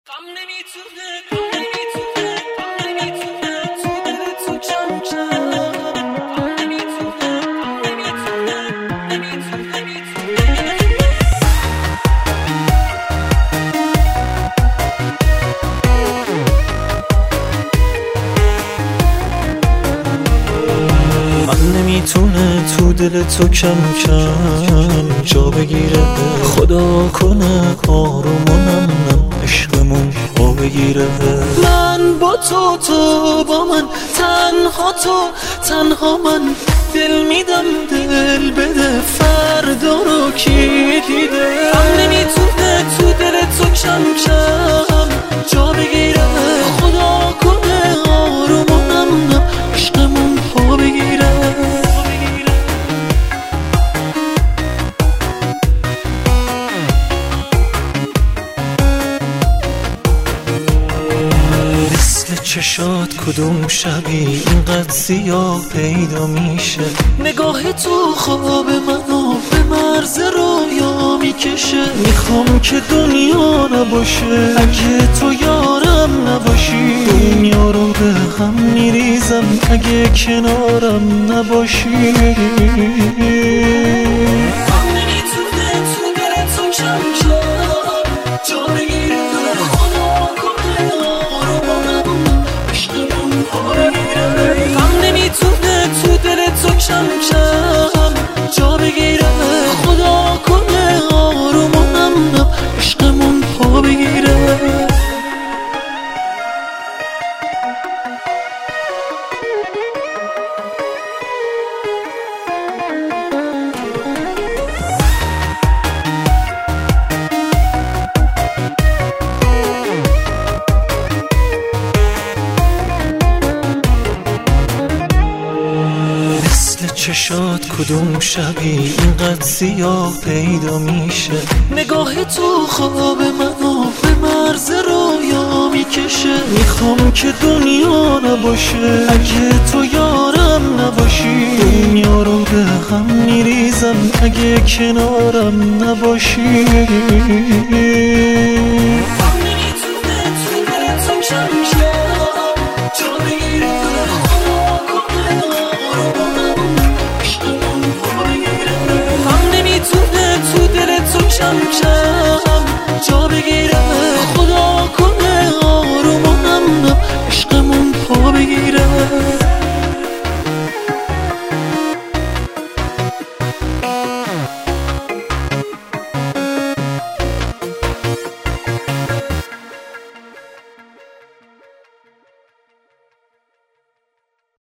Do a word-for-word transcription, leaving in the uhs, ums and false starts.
غم نمیتونه غم نمیتونه غم نمیتونه تو دل تو جمع کرد غم نمیتونه غم نمیتونه نمیتونه نمیتونه من نمیتونه تو دل تو کم کم جا بگیره خدا کنه آرومونم عشقمون پا بگیره من با تو تو با من تنها تو تنها من دل میدم دل بده فردا رو کی دیده من نمیتونه تو دل تو کم کم جا بگیره خدا کنه آرومونم عشقمون پا بگیره چشات کدوم شبی اینقدر سیاه پیدا میشه نگاه تو خواب منو به مرز رویا میکشه میخوام که دنیا نباشه اگه تو یارم نباشی دنیا رو به هم میریزم اگه کنارم نباشی کم کم جا بگیره خدا کنه آرومونم عشقمون پا بگیره چشات کدوم شبی اینقدر سیاه پیدا میشه نگاه تو خواب منو به مرز رویا میکشه میخوام که دنیا نباشه اگه تو یارم نباشی دنیا رو به هم میریزم اگه کنارم نباشی